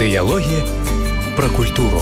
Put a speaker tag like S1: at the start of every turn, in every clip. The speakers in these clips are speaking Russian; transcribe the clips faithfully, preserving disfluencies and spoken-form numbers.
S1: Дыялогі пра культуру.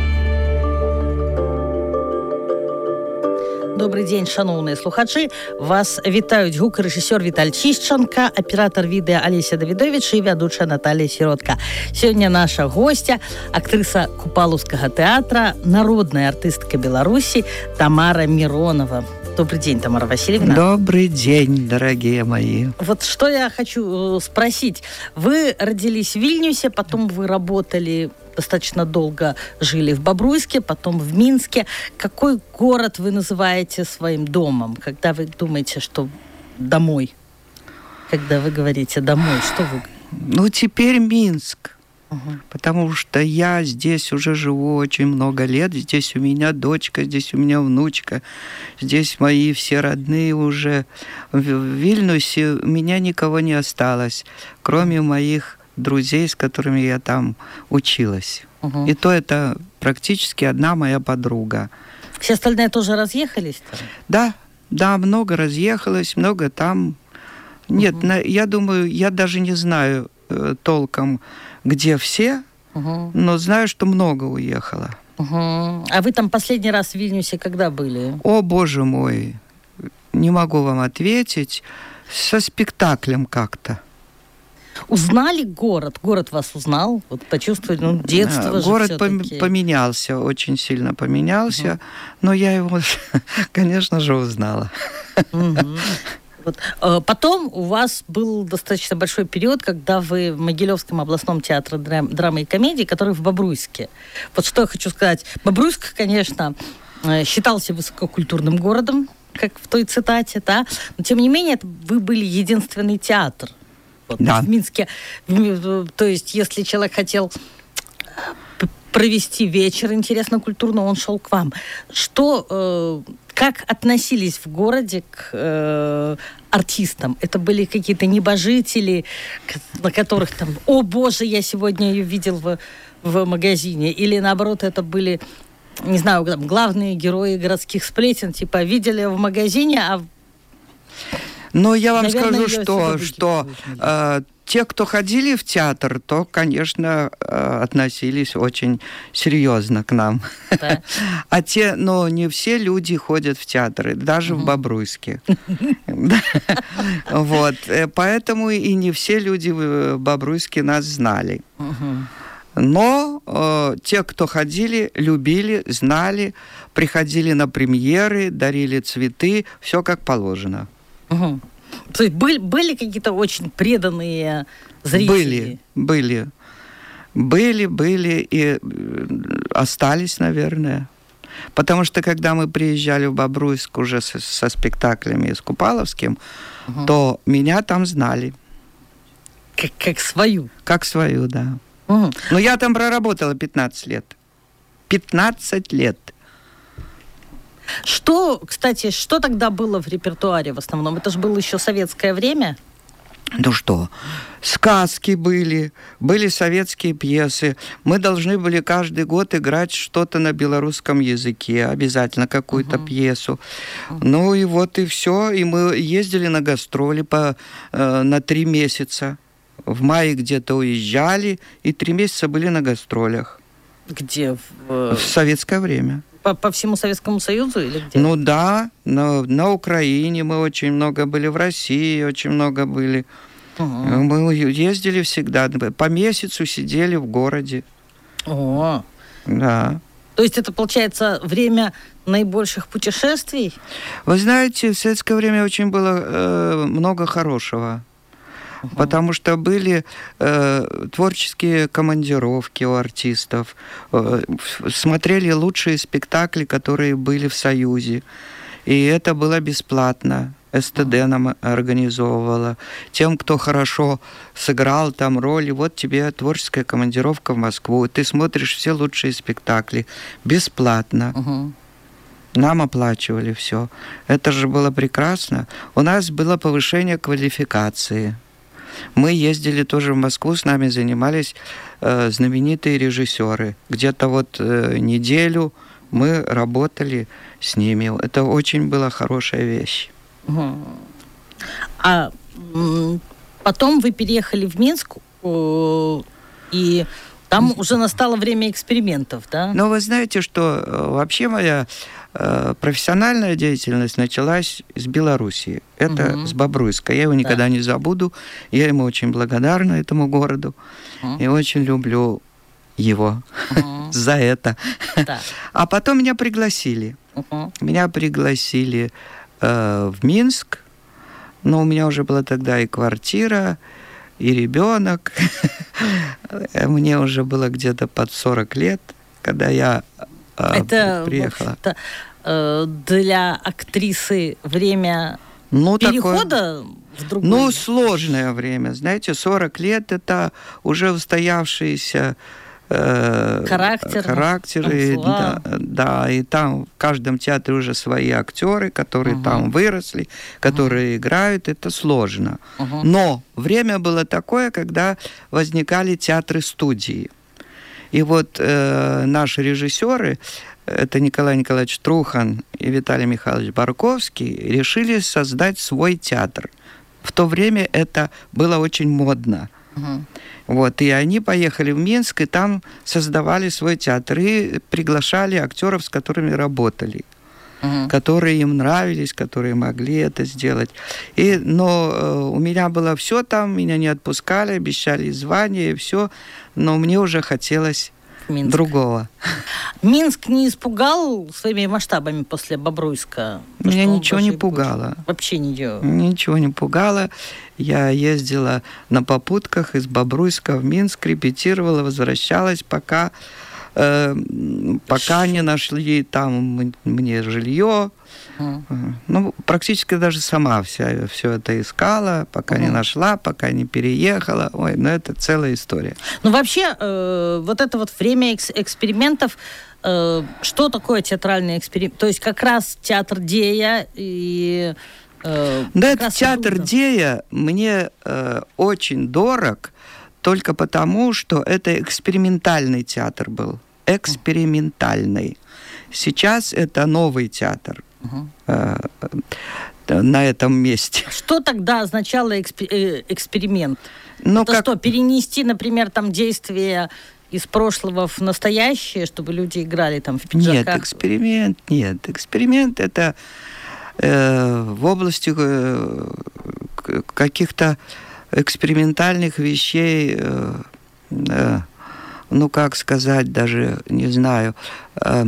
S2: Добрый дзень, шаноўныя слухачы. Вас вітаюць гукарэжысёр Віталь Чішчанка, аператор відэа Алеся Давідовіч і вядучая Наталья Сіротка. Сёння наша гостя, актрыса Купалаўскага тэатра, народная артыстка Беларусі Тамара Миронова. Добрый день, Тамара Васильевна.
S3: Добрый день, дорогие мои.
S2: Вот что я хочу спросить. Вы родились в Вильнюсе, потом вы работали, достаточно долго жили в Бобруйске, потом в Минске. Какой город вы называете своим домом, когда вы думаете, что домой? Когда вы говорите домой, что вы?
S3: Ну, теперь Минск.
S2: Угу.
S3: Потому что я здесь уже живу очень много лет. Здесь у меня дочка, здесь у меня внучка. Здесь мои все родные уже. В Вильнюсе у меня никого не осталось, кроме моих друзей, с которыми я там училась.
S2: Угу.
S3: И то это практически одна моя подруга.
S2: Все остальные тоже разъехались?
S3: Да, да, много разъехалось, много там. Нет, угу. на, я думаю, я даже не знаю э, толком, где все, угу. но знаю, что много уехало.
S2: Угу. А вы там последний раз в Вильнюсе когда были?
S3: О, боже мой, не могу вам ответить. Со спектаклем как-то.
S2: Узнали город? Город вас узнал? Вот почувствовали, ну, детство же
S3: город
S2: всё-таки.
S3: Поменялся, очень сильно поменялся, угу. но я его, конечно же, узнала.
S2: Угу. Вот. Потом у вас был достаточно большой период, когда вы в Могилевском областном театре драм- драмы и комедии, который в Бобруйске. Вот что я хочу сказать. Бобруйск, конечно, считался высококультурным городом, как в той цитате, да? Но тем не менее, вы были единственный театр. Вот,
S3: да.
S2: В Минске. То есть, если человек хотел провести вечер интересно, культурно, он шел к вам. Что, э, как относились в городе к э, артистам? Это были какие-то небожители, на которых там, о боже, я сегодня ее видел в, в магазине? Или наоборот, это были, не знаю, там, главные герои городских сплетен, типа, видели в магазине, а...
S3: Но я вам
S2: Наверное,
S3: скажу, что, что э, те, кто ходили в театр, то, конечно, э, относились очень серьезно к нам. Да. А те, но не все люди ходят в театры, даже угу. в Бобруйске. Вот, поэтому и не все люди в Бобруйске нас знали. Но э, те, кто ходили, любили, знали, приходили на премьеры, дарили цветы, все как положено.
S2: Угу. То есть были, были какие-то очень преданные зрители?
S3: Были, были. Были, были и остались, наверное. Потому что, когда мы приезжали в Бобруйск уже со, со спектаклями с Купаловским, угу. то меня там знали.
S2: Как, как свою?
S3: Как свою, да.
S2: Угу.
S3: Но я там проработала пятнадцать лет. пятнадцать лет.
S2: Что, кстати, что тогда было в репертуаре в основном? Это же было еще советское время?
S3: Ну что, сказки были, были советские пьесы. Мы должны были каждый год играть что-то на белорусском языке, обязательно какую-то uh-huh. пьесу. Uh-huh. Ну и вот и все. И мы ездили на гастроли по, э, на три месяца. В мае где-то уезжали, и три месяца были на гастролях.
S2: Где? В,
S3: в советское время.
S2: По, по всему Советскому Союзу или где?
S3: Ну да, на, на Украине мы очень много были, в России очень много были. Угу. Мы ездили всегда, по месяцу сидели в городе.
S2: О.
S3: Да.
S2: То есть это, получается, время наибольших путешествий?
S3: Вы знаете, в советское время очень было э, много хорошего. Uh-huh. Потому что были э, творческие командировки у артистов, э, смотрели лучшие спектакли, которые были в Союзе. И это было бесплатно. СТД uh-huh. нам организовывала. Тем, кто хорошо сыграл там роли, вот тебе творческая командировка в Москву. Ты смотришь все лучшие спектакли бесплатно. Uh-huh. Нам оплачивали все. Это же было прекрасно. У нас было повышение квалификации. Мы ездили тоже в Москву, с нами занимались э, знаменитые режиссеры. Где-то вот э, неделю мы работали с ними. Это очень была хорошая вещь.
S2: Угу. А м- потом вы переехали в Минск, э- и Там уже настало время экспериментов, да?
S3: Но вы знаете, что вообще моя э, профессиональная деятельность началась с Белоруссии. Это угу. с Бобруйска. Я его никогда да. не забуду. Я ему очень благодарна, этому городу. Угу. И очень люблю его угу. за это. Да. А потом меня пригласили. Угу. Меня пригласили э, в Минск. Но у меня уже была тогда и квартира, и ребенок. Мне уже было где-то под сорок лет, когда я э,
S2: Это,
S3: приехала.
S2: Это э, для актрисы время ну, перехода такое, в другое?
S3: Ну, сложное время. Знаете, сорок лет – это уже устоявшиеся э,
S2: характер,
S3: характеры. Да, да, и там в каждом театре уже свои актеры, которые угу. там выросли, которые угу. играют. Это сложно. Угу. Но время было такое, когда возникали театры-студии. И вот э, наши режиссеры, это Николай Николаевич Трухан и Виталий Михайлович Барковский, решили создать свой театр. В то время это было очень модно. Угу. Вот, и они поехали в Минск, и там создавали свой театр, и приглашали актеров, с которыми работали, uh-huh. которые им нравились, которые могли это сделать. И, но э, у меня было все там, меня не отпускали, обещали звание и все, но мне уже хотелось Минск. Другого.
S2: Минск не испугал своими масштабами после Бобруйска?
S3: Меня ничего не пугало.
S2: Вообще ничего?
S3: Ничего не пугало. Я ездила на попутках из Бобруйска в Минск, репетировала, возвращалась, пока, э, пока не нашли там мне жилье. Uh-huh. Ну, практически даже сама вся, все это искала, пока uh-huh. не нашла, пока не переехала. Ой, ну это целая история.
S2: Ну, вообще, э, вот это вот время экс- экспериментов, э, что такое театральный эксперимент? То есть как раз театр Дея и... Э,
S3: да, этот театр трудно. Дея мне э, очень дорог, только потому, что это экспериментальный театр был. Экспериментальный. Сейчас это новый театр. Uh-huh. на этом месте.
S2: Что тогда означало экспер- эксперимент?
S3: Ну,
S2: это как... что, перенести, например, там действия из прошлого в настоящее, чтобы люди играли там в пиджаках?
S3: Нет, эксперимент, нет. Эксперимент это э, в области э, каких-то экспериментальных вещей, э, э, ну, как сказать, даже не знаю... Э,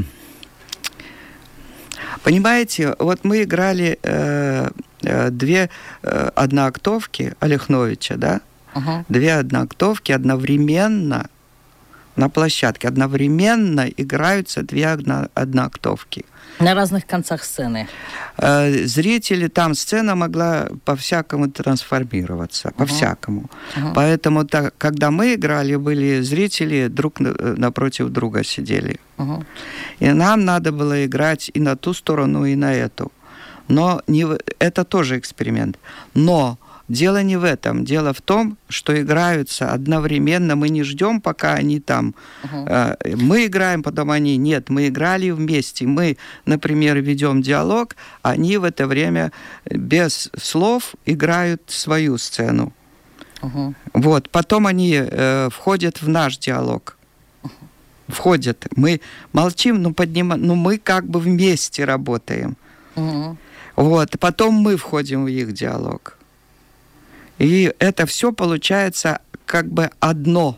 S3: Понимаете, вот мы играли э, э, две э, одноактовки Олехновича, да? Uh-huh. Две одноактовки одновременно на площадке. Одновременно играются две одно, одноактовки.
S2: На разных концах сцены.
S3: Э, зрители, там сцена могла по-всякому трансформироваться, uh-huh. по-всякому. Uh-huh. Поэтому, так, когда мы играли, были зрители друг напротив друга сидели. Uh-huh. И нам надо было играть и на ту сторону, и на эту. Но не, это тоже эксперимент. Но дело не в этом. Дело в том, что играются одновременно. Мы не ждем, пока они там. Uh-huh. Мы играем, потом они. Нет, мы играли вместе. Мы, например, ведем диалог, они в это время без слов играют свою сцену. Uh-huh. Вот. Потом они э, входят в наш диалог. Входят. Мы молчим, но поднимаем, но мы как бы вместе работаем. Uh-huh. Вот. Потом мы входим в их диалог. И это все получается как бы одно.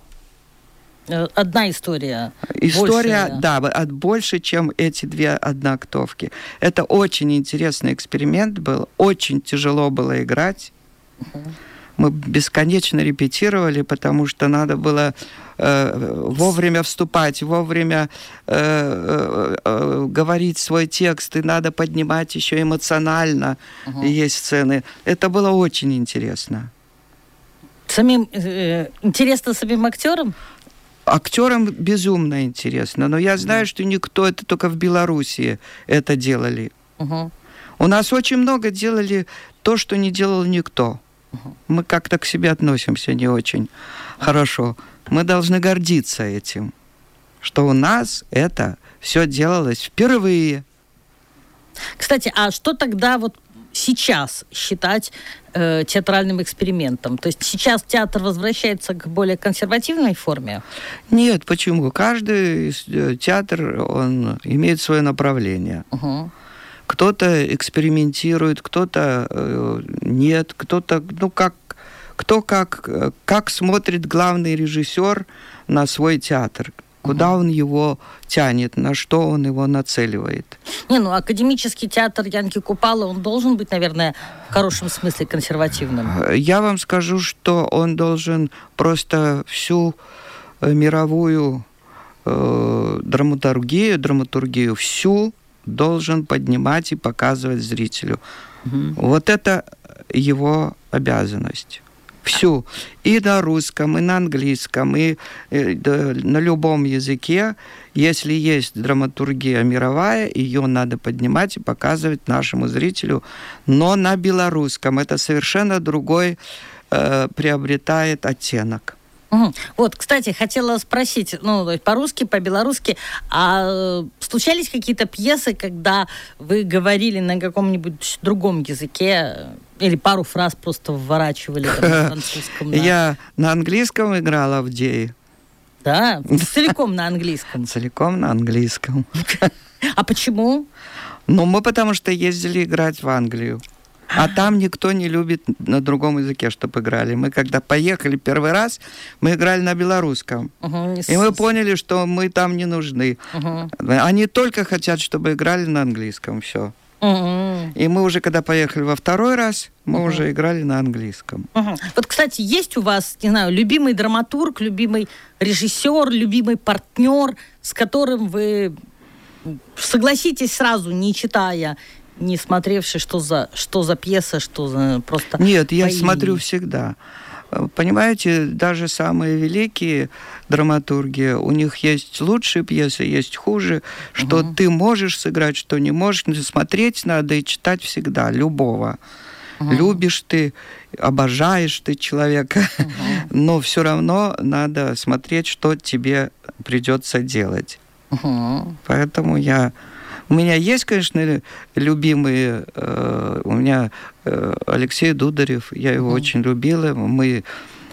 S2: Одна история.
S3: История, больше, да, да, больше, чем эти две одноактовки. Это очень интересный эксперимент был. Очень тяжело было играть. Uh-huh. Мы бесконечно репетировали, потому что надо было э, вовремя вступать, вовремя э, э, э, говорить свой текст, и надо поднимать еще эмоционально. Uh-huh. Есть сцены. Это было очень интересно.
S2: Самим э, интересно самим актерам?
S3: Актерам безумно интересно, но я знаю, uh-huh. что никто, это только в Белоруссии это делали. Uh-huh. У нас очень много делали то, что не делал никто. Мы как-то к себе относимся не очень хорошо. Мы должны гордиться этим, что у нас это все делалось впервые.
S2: Кстати, а что тогда вот сейчас считать э, театральным экспериментом? То есть сейчас театр возвращается к более консервативной форме?
S3: Нет, почему? Каждый театр, он имеет свое направление.
S2: Угу.
S3: Кто-то экспериментирует, кто-то э, нет, кто-то, ну, как, кто как, как смотрит главный режиссер на свой театр. Куда он его тянет, на что он его нацеливает.
S2: Не, ну академический театр Янки Купалы, он должен быть, наверное, в хорошем смысле консервативным.
S3: Я вам скажу, что он должен просто всю мировую э, драматургию, драматургию всю должен поднимать и показывать зрителю. Угу. Вот это его обязанность. Всю. И на русском, и на английском, и, и да, на любом языке. Если есть драматургия мировая, ее надо поднимать и показывать нашему зрителю. Но на белорусском это совершенно другой э, приобретает оттенок.
S2: Угу. Вот, кстати, хотела спросить, ну, по-русски, по-белорусски, а случались какие-то пьесы, когда вы говорили на каком-нибудь другом языке, или пару фраз просто вворачивали там, на французском? На...
S3: Я на английском играла в Дей.
S2: Да? Целиком на английском?
S3: Целиком на английском.
S2: А почему?
S3: Ну, мы потому что ездили играть в Англию. А там никто не любит на другом языке, чтобы играли. Мы когда поехали первый раз, мы играли на белорусском. Uh-huh. И мы поняли, что мы там не нужны. Uh-huh. Они только хотят, чтобы играли на английском. Все. Uh-huh. И мы уже, когда поехали во второй раз, мы uh-huh. уже играли на английском.
S2: Uh-huh. Вот, кстати, есть у вас, не знаю, любимый драматург, любимый режиссер, любимый партнер, с которым вы согласитесь сразу, не читая, не смотревший, что за, что за пьеса, что за просто...
S3: Нет, я смотрю всегда. Понимаете, даже самые великие драматурги, у них есть лучшие пьесы, есть хуже, что угу. ты можешь сыграть, что не можешь, но смотреть надо и читать всегда, любого. Угу. Любишь ты, обожаешь ты человека, угу. но все равно надо смотреть, что тебе придется делать. Угу. Поэтому я... У меня есть, конечно, любимые. Э, у меня э, Алексей Дударев, я его mm-hmm. очень любила. Мы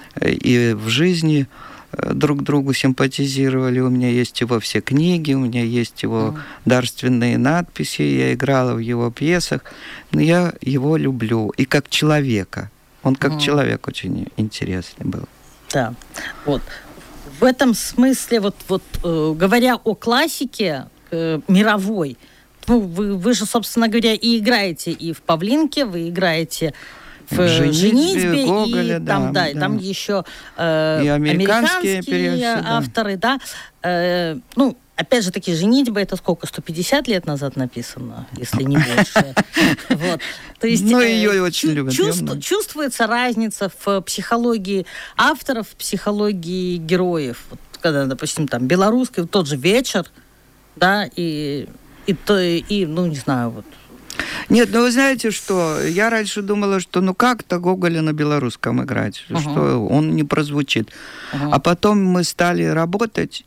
S3: и в жизни друг другу симпатизировали. У меня есть его все книги, у меня есть его mm-hmm. дарственные надписи. Я играла в его пьесах. Но я его люблю. И как человека. Он как mm-hmm. человек очень интересный был.
S2: Да, вот. В этом смысле, вот, вот э, говоря о классике, мировой. Ну, вы, вы же, собственно говоря, и играете и в «Павлинке», вы играете в «Женитьбе», «Женитьбе»
S3: Гоголя,
S2: и там, да,
S3: да,
S2: и там
S3: да. еще
S2: э,
S3: и американские,
S2: американские авторы, да. да. Э, ну, опять же таки, «Женитьба» это сколько? сто пятьдесят лет назад написано, если не больше. Вот. То есть,
S3: ну, ее очень любят.
S2: Чувствуется разница в психологии авторов, в психологии героев. Вот, когда, допустим, там, белорусский, тот же «Вечер», да, и, и, то, и, ну, не знаю, вот.
S3: Нет, ну, вы знаете, что я раньше думала, что ну как-то Гоголя на белорусском играть, uh-huh. что он не прозвучит. Uh-huh. А потом мы стали работать,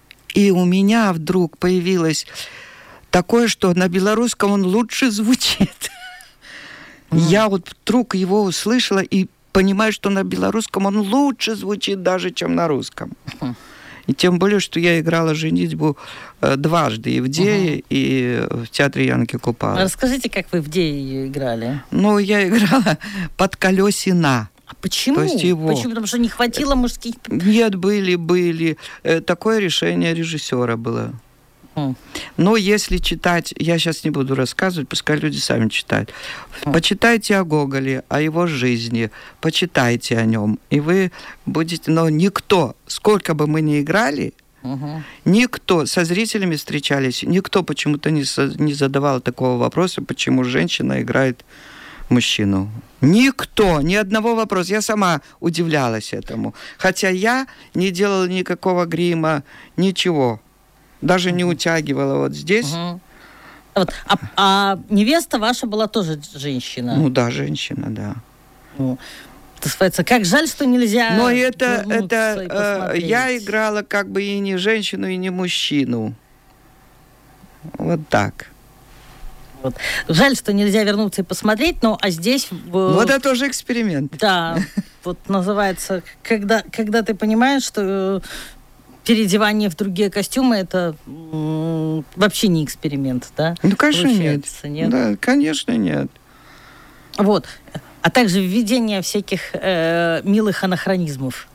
S3: и у меня вдруг появилось такое, что на белорусском он лучше звучит. Uh-huh. Я вот вдруг его услышала и понимаю, что на белорусском он лучше звучит даже, чем на русском. Uh-huh. И тем более, что я играла «Женитьбу» э, дважды, и в Дее, угу. и в театре Янки Купалы.
S2: Расскажите, как вы в Дее ее играли?
S3: Ну, я играла под колесина.
S2: А почему?
S3: То есть его...
S2: Почему? Потому что не хватило мужских...
S3: Нет, были, были. Такое решение режиссера было. Mm. Но если читать, я сейчас не буду рассказывать, пускай люди сами читают. Mm. Почитайте о Гоголе, о его жизни, почитайте о нем, и вы будете... Но никто, сколько бы мы ни играли, mm-hmm. никто, со зрителями встречались, никто почему-то не, не задавал такого вопроса, почему женщина играет мужчину. Никто, ни одного вопроса. Я сама удивлялась этому. Хотя я не делала никакого грима, ничего. Даже не утягивала вот здесь.
S2: Угу. Вот. А, а невеста ваша была тоже женщина?
S3: Ну да, женщина, да.
S2: Ну, это называется, как жаль, что нельзя.
S3: Но это, это э, я играла как бы и не женщину, и не мужчину. Вот так.
S2: Вот. Жаль, что нельзя вернуться и посмотреть, но а здесь...
S3: Вот это тоже эксперимент.
S2: Да, вот называется, когда, когда ты понимаешь, что переодевание в другие костюмы, это м- вообще не эксперимент, да?
S3: Ну, конечно, нет.
S2: нет.
S3: Да, конечно, нет.
S2: Вот. А также введение всяких э, милых анахронизмов.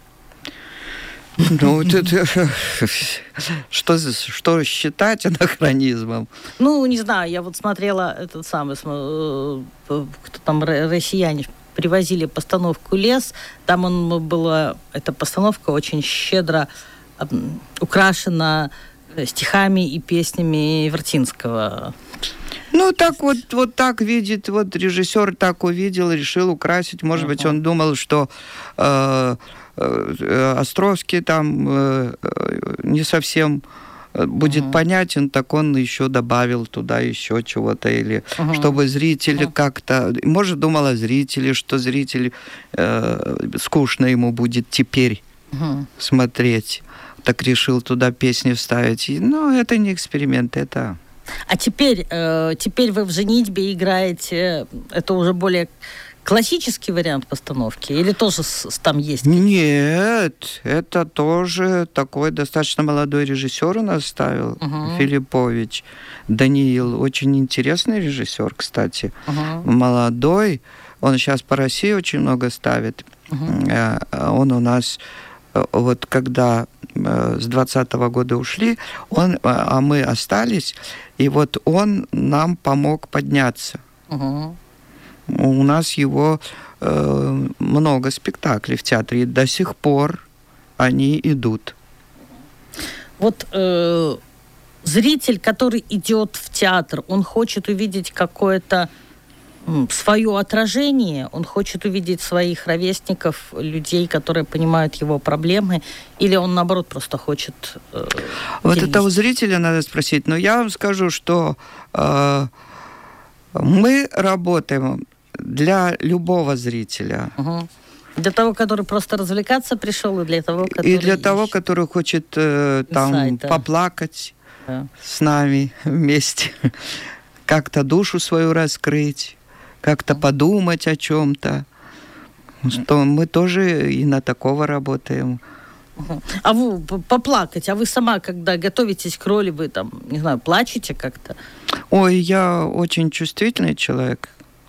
S3: Ну, это, что, что считать анахронизмом?
S2: Ну, не знаю, я вот смотрела этот самый, кто там, россияне привозили постановку «Лес», там он была, эта постановка очень щедро украшена стихами и песнями Вертинского.
S3: Ну, так вот, вот так видит, вот режиссер так увидел, решил украсить. Может uh-huh. быть, он думал, что э, э, Островский там э, не совсем будет uh-huh. понятен, так он еще добавил туда еще чего-то, или uh-huh. чтобы зрители uh-huh. как-то... Может, думал о зрителе, что зритель э, скучно ему будет теперь uh-huh. смотреть. Так решил туда песни вставить. Но это не эксперимент, это...
S2: А теперь, э, теперь вы в «Женитьбе» играете, это уже более классический вариант постановки? Или тоже с, с, там есть?
S3: Нет, это тоже такой достаточно молодой режиссер у нас ставил, uh-huh. Филиппович Даниил. Очень интересный режиссер, кстати. Uh-huh. Молодой. Он сейчас по России очень много ставит. Uh-huh. Он у нас... Вот когда э, с двадцатого года ушли, он, а мы остались, и вот он нам помог подняться. Uh-huh. У нас его э, много спектаклей в театре, и до сих пор они идут.
S2: Вот э, зритель, который идет в театр, он хочет увидеть какое-то свое отражение, он хочет увидеть своих ровесников, людей, которые понимают его проблемы, или он, наоборот, просто хочет... Э,
S3: вот это у зрителя надо спросить. Но я вам скажу, что э, мы работаем для любого зрителя.
S2: Угу. Для того, который просто развлекаться пришел, и для того, который...
S3: И для того, который хочет э, там Инсайт, да. поплакать да. с нами вместе, как-то душу свою раскрыть, как-то подумать о чем-то, что мы тоже и на такого работаем.
S2: А вы поплакать, а вы сама, когда готовитесь к роли, вы там, не знаю, плачете как-то?
S3: Ой, я очень чувствительный человек.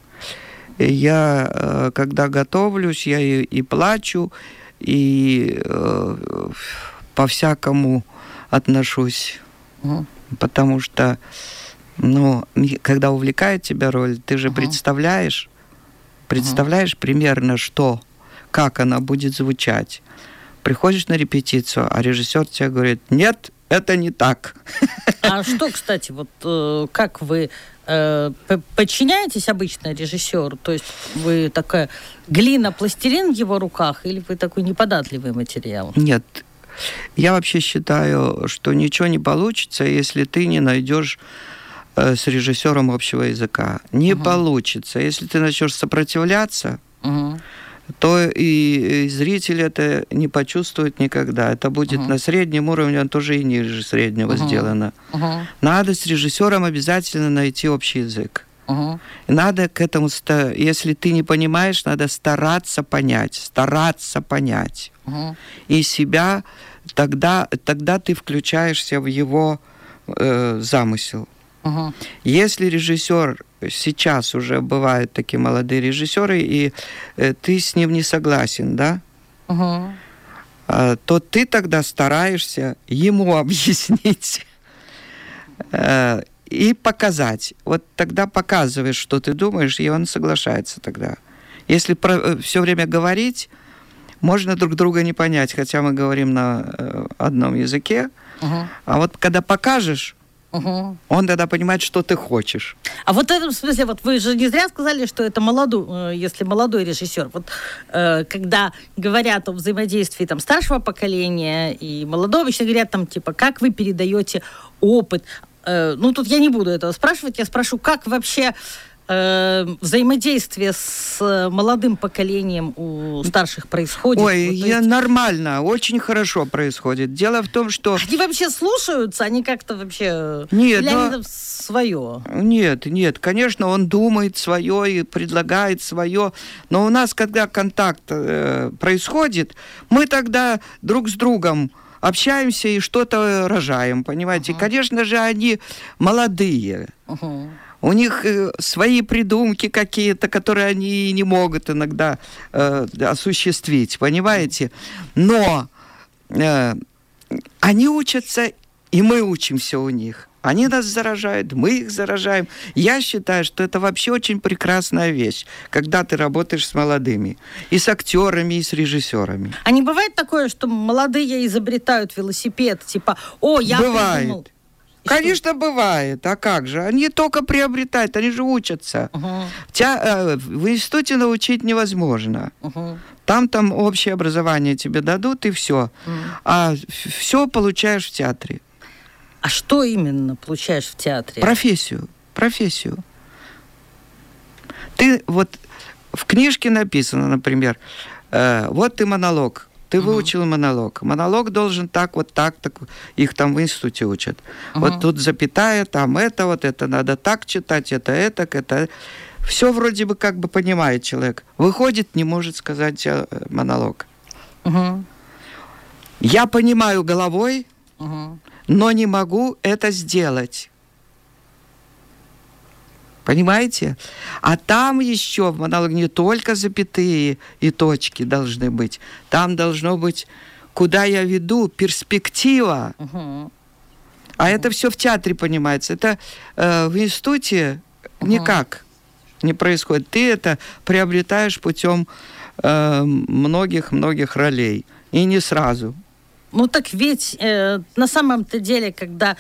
S3: Я, когда готовлюсь, я и, и плачу, и э, по-всякому отношусь, угу. потому что ну, когда увлекает тебя роль, ты же uh-huh. представляешь, представляешь uh-huh. примерно, что, как она будет звучать. Приходишь на репетицию, а режиссер тебе говорит, нет, это не так.
S2: А что, кстати, вот э, как вы э, подчиняетесь обычно режиссеру? То есть вы такая глина, пластилин в его руках, или вы такой неподатливый материал?
S3: Нет. Я вообще считаю, что ничего не получится, если ты не найдешь с режиссером общего языка. Не uh-huh. получится. Если ты начнешь сопротивляться, uh-huh. то и, и зритель это не почувствует никогда. Это будет uh-huh. на среднем уровне, он тоже и ниже среднего uh-huh. сделано. Uh-huh. Надо с режиссером обязательно найти общий язык. Uh-huh. И надо к этому, если ты не понимаешь, надо стараться понять, стараться понять. Uh-huh. И себя, тогда, тогда ты включаешься в его э, замысел. Uh-huh. Если режиссер, сейчас уже бывают такие молодые режиссеры, и э, ты с ним не согласен, да, uh-huh. э, то ты тогда стараешься ему объяснить э, и показать. Вот тогда показываешь, что ты думаешь, и он соглашается тогда. Если про, э, все время говорить, можно друг друга не понять, хотя мы говорим на э, одном языке, uh-huh. а вот когда покажешь, угу. он тогда понимает, что ты хочешь.
S2: А вот в этом смысле, вот вы же не зря сказали, что это молодой, если молодой режиссер. Вот э, когда говорят о взаимодействии там, старшего поколения и молодого, еще говорят там, типа, как вы передаете опыт. Э, ну, тут я не буду этого спрашивать, я спрошу, как вообще э, взаимодействие с молодым поколением у старших происходит?
S3: Ой,
S2: вот,
S3: я,
S2: есть...
S3: нормально, очень хорошо происходит. Дело в том, что...
S2: Они вообще слушаются? Они как-то вообще...
S3: Нет,
S2: Или
S3: но...
S2: они там свое?
S3: Нет, нет, конечно, он думает свое и предлагает свое, но у нас, когда контакт э, происходит, мы тогда друг с другом общаемся и что-то рожаем, понимаете? Uh-huh. Конечно же, они молодые. Uh-huh. У них э, свои придумки какие-то, которые они не могут иногда э, осуществить, понимаете? Но э, они учатся, и мы учимся у них. Они нас заражают, мы их заражаем. Я считаю, что это вообще очень прекрасная вещь, когда ты работаешь с молодыми. И с актерами, и с режиссерами.
S2: А не бывает такое, что молодые изобретают велосипед? Типа, о, я
S3: бывает.
S2: придумал. И
S3: Конечно,
S2: что?
S3: бывает. А как же? Они только приобретают, они же учатся.
S2: Uh-huh.
S3: Тебя, э, в институте научить невозможно. Uh-huh. Там, там общее образование тебе дадут, и все. Uh-huh. А все получаешь в театре.
S2: А что именно получаешь в театре?
S3: Профессию. Профессию. Ты вот в книжке написано, например, э, вот ты монолог. Ты uh-huh. выучил монолог. Монолог должен так, вот так, так. Их там в институте учат. Uh-huh. Вот тут запятая, там это, вот это надо так читать, это, это, это. Все вроде бы как бы понимает человек. Выходит, не может сказать монолог. Uh-huh. Я понимаю головой, uh-huh. но не могу это сделать. Понимаете? А там еще в монологе не только запятые и точки должны быть. Там должно быть, куда я веду, перспектива. Uh-huh. А uh-huh. это все в театре понимается. Это э, в институте uh-huh. никак не происходит. Ты это приобретаешь путем э, многих-многих ролей. И не сразу.
S2: Ну так ведь э, на самом-то деле, когда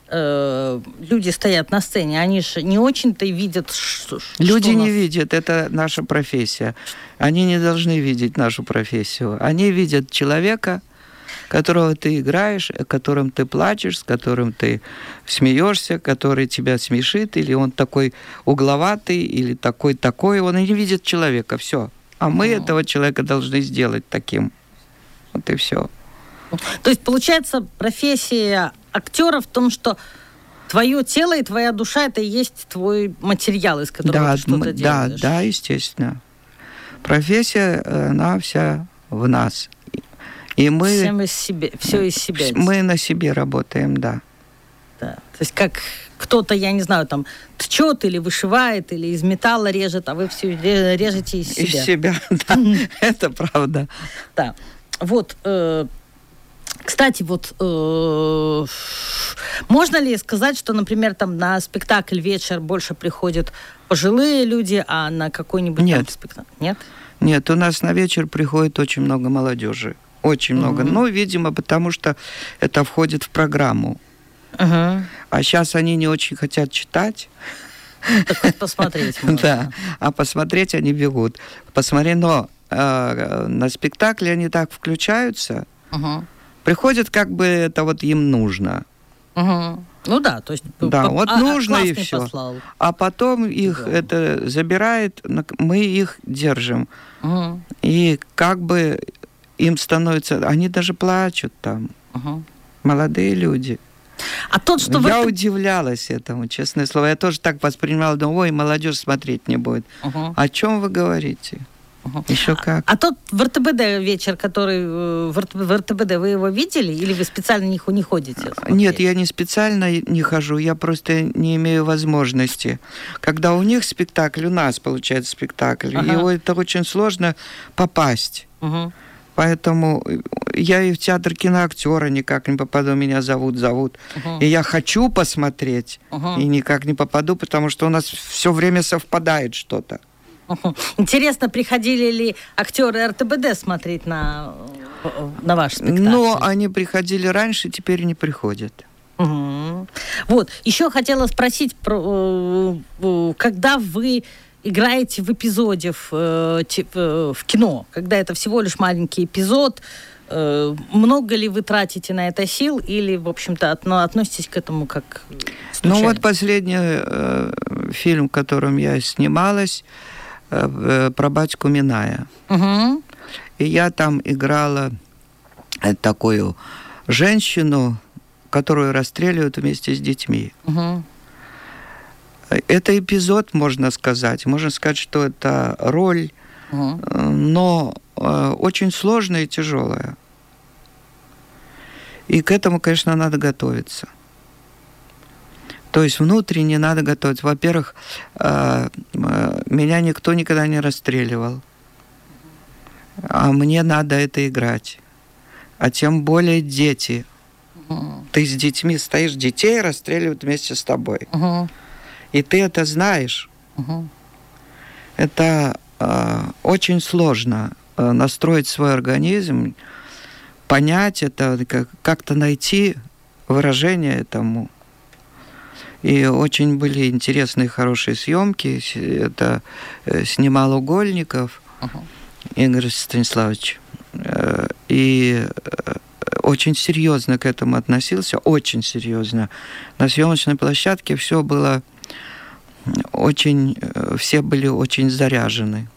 S2: э, люди стоят на сцене, они же не очень-то видят, что...
S3: Люди
S2: что
S3: не
S2: нас...
S3: видят, это наша профессия. Они не должны видеть нашу профессию. Они видят человека, которого ты играешь, о котором ты плачешь, с которым ты смеешься, который тебя смешит, или он такой угловатый, или такой-такой. Он не видит человека, все. А мы mm. этого человека должны сделать таким. Вот и все.
S2: То есть, получается, профессия актера в том, что твое тело и твоя душа — это и есть твой материал, из которого
S3: да,
S2: ты что-то
S3: да,
S2: делаешь.
S3: Да, естественно. Профессия, она вся в нас. И мы...
S2: Всем из себя, все из себя.
S3: Мы на себе работаем, да.
S2: Да. То есть, как кто-то, я не знаю, там, тчет или вышивает, или из металла режет, а вы все режете из себя.
S3: Из себя, да. Это правда.
S2: Да. Вот... Кстати, вот э, можно ли сказать, что, например, там на спектакль «Вечер» больше приходят пожилые люди, а на какой-нибудь
S3: Нет.
S2: там спектакль? Нет?
S3: Нет, у нас на вечер приходит очень много молодежи. Очень много. Mm-hmm. Ну, видимо, потому что это входит в программу. Uh-huh. А сейчас они не очень хотят читать.
S2: Так хоть посмотреть можно.
S3: Да, а посмотреть они бегут. Посмотри, но э, на спектакле они так включаются, uh-huh. приходят, как бы это вот им нужно.
S2: Uh-huh. Ну да, то есть...
S3: Да,
S2: по-
S3: вот
S2: а,
S3: нужно и
S2: классный
S3: все.
S2: послал.
S3: А потом их
S2: Да.
S3: это забирает, мы их держим.
S2: Uh-huh.
S3: И как бы им становится... Они даже плачут там.
S2: Uh-huh.
S3: Молодые люди.
S2: А тот, что
S3: Я
S2: в...
S3: удивлялась этому, честное слово. Я тоже так воспринимала, думаю, ой, молодежь смотреть не будет.
S2: Uh-huh.
S3: О чем вы говорите?
S2: Uh-huh.
S3: Еще как.
S2: А, а тот в эр тэ бэ дэ вечер, который э, в, эр тэ бэ, в эр тэ бэ дэ, вы его видели? Или вы специально не, не ходите смотреть?
S3: Нет, я не специально не хожу, я просто не имею возможности. Когда у них спектакль, у нас получается спектакль,
S2: Ага.
S3: его это очень сложно попасть.
S2: Угу.
S3: Поэтому я и в театр киноактера никак не попаду, меня зовут, зовут.
S2: Угу.
S3: И я хочу посмотреть,
S2: Угу.
S3: и никак не попаду, потому что у нас все время совпадает что-то.
S2: Угу. Интересно, приходили ли актеры эр тэ бэ дэ смотреть на, на ваш спектакль?
S3: Но они приходили раньше, теперь не приходят.
S2: Угу. Вот, еще хотела спросить, про, э, когда вы играете в эпизоде в, э, те- в кино, когда это всего лишь маленький эпизод, Много ли вы тратите на это сил или, в общем-то, относитесь к этому как случайно?
S3: Ну вот последний э, фильм, в котором я снималась, э, про батьку Миная.
S2: Угу.
S3: И я там играла такую женщину, которую расстреливают вместе с детьми.
S2: Угу.
S3: Это эпизод, можно сказать. Можно сказать, что это роль, угу. но э, очень сложная и тяжелая. И к этому, конечно, надо готовиться. То есть внутренне надо готовиться. Во-первых, э, э, меня никто никогда не расстреливал. А мне надо это играть. А тем более дети. Uh-huh. Ты с детьми стоишь, детей расстреливают вместе с тобой.
S2: Uh-huh.
S3: И ты это знаешь.
S2: Uh-huh.
S3: Это э, очень сложно э, настроить свой организм, понять это, как- как-то найти выражение этому. И очень были интересные, хорошие съемки. Это э, снимал Угольников.
S2: Uh-huh.
S3: Игорь Станиславович. И очень серьезно к этому относился, очень серьезно. На съемочной площадке все было очень, все были очень заряжены.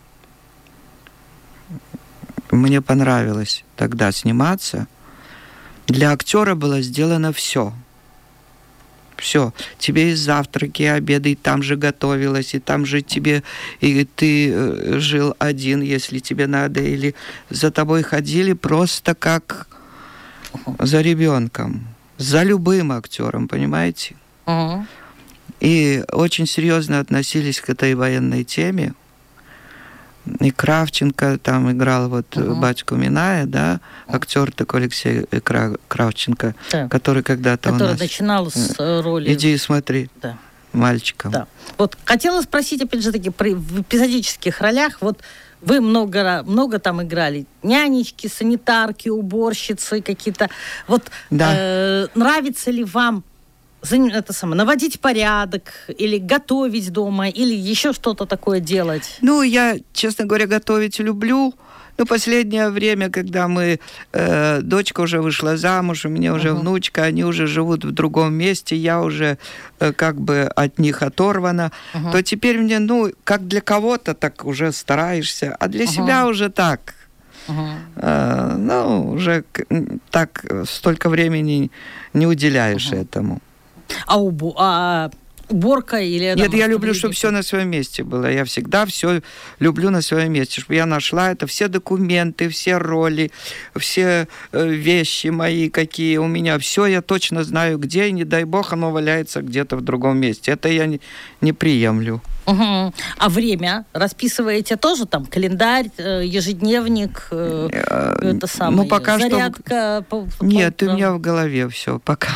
S3: Мне понравилось тогда сниматься. Для актера было сделано все. Все. Тебе и завтраки, и обеды, и там же готовилось, и там же тебе, и ты жил один, если тебе надо, или за тобой ходили просто как за ребенком, за любым актером, понимаете?
S2: Uh-huh.
S3: И очень серьезно относились к этой военной теме. И Кравченко там играл вот uh-huh. батьку Миная, да, актер такой Алексей Кравченко,
S2: да.
S3: который когда-то
S2: который
S3: у нас...
S2: начинал с роли...
S3: Иди и смотри.
S2: Да.
S3: Мальчиком.
S2: Да. Вот хотела спросить, опять же таки, при, в эпизодических ролях, вот вы много, много там играли, нянечки, санитарки, уборщицы какие-то. Вот
S3: да.
S2: э, нравится ли вам это самое, наводить порядок, или готовить дома, или еще что-то такое делать?
S3: Ну, я, честно говоря, готовить люблю. Но последнее время, когда мы... Э, дочка уже вышла замуж, у меня уже uh-huh. внучка, они уже живут в другом месте, я уже э, как бы от них оторвана, uh-huh. то теперь мне, ну, как для кого-то так уже стараешься, а для uh-huh. себя уже так.
S2: Uh-huh.
S3: Э, ну, уже так столько времени не уделяешь uh-huh. этому.
S2: А, убо... а уборка или...
S3: Нет, я люблю, чтобы все на своем месте было. Я всегда все люблю на своем месте, чтобы я нашла это, все документы, все роли, все э, вещи мои, какие у меня. Все я точно знаю, где, и не дай бог, оно валяется где-то в другом месте. Это я не, не приемлю.
S2: Угу. А время расписываете тоже там? Календарь, ежедневник, э, это самое,
S3: ну, пока
S2: зарядка?
S3: Что... По, Нет, по, у меня в голове все пока.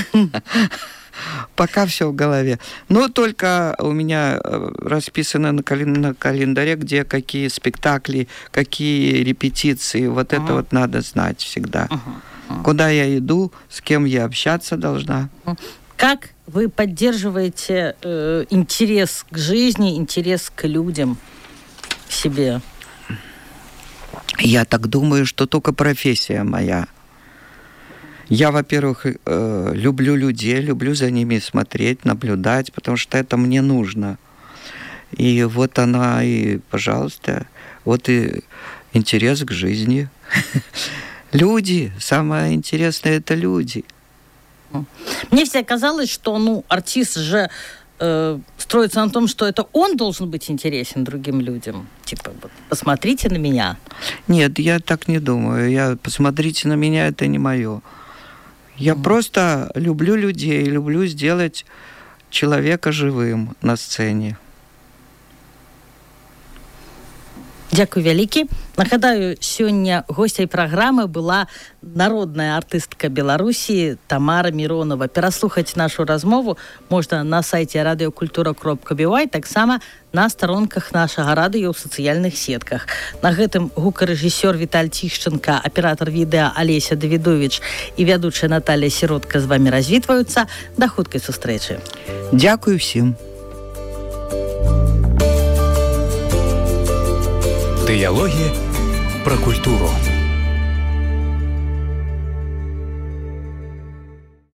S3: Пока все в голове. Но только у меня расписано на календаре, где какие спектакли, какие репетиции. Вот uh-huh. это вот надо знать всегда. Uh-huh. Uh-huh. Куда я иду, с кем я общаться должна.
S2: Uh-huh. Как вы поддерживаете э, интерес к жизни, интерес к людям в себе?
S3: Я так думаю, что только профессия моя. Я, во-первых, э, люблю людей, люблю за ними смотреть, наблюдать, потому что это мне нужно. И вот она, и, пожалуйста, вот и интерес к жизни. Люди, самое интересное, это люди.
S2: Мне всегда казалось, что, ну, артист же э, строится на том, что это он должен быть интересен другим людям. Типа, вот, посмотрите на меня.
S3: Нет, я так не думаю. Я, посмотрите на меня, это не мое. Я mm. просто люблю людей, люблю сделать человека живым на сцене.
S2: Дякую вялікі. Нагадаю, сёння госцяй праграмы была народная артыстка Беларусі Тамара Миронова. Пераслухаць нашу размову можна на сайце радыёкультура кропка би вай, таксама на старонках нашага радыё ў сацыяльных сетках. На гэтым гукарэжысёр Віталь Тішченка, аператор відэа Алеся Давідовіч і вядучая Наталья Сіротка з вамі развітваюцца. Да хуткай сустрэчы.
S3: Дякую всім.
S1: Диалоги про культуру.